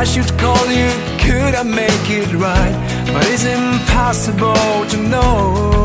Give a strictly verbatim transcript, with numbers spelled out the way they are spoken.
I should call you, could I make it right? But it's impossible to know.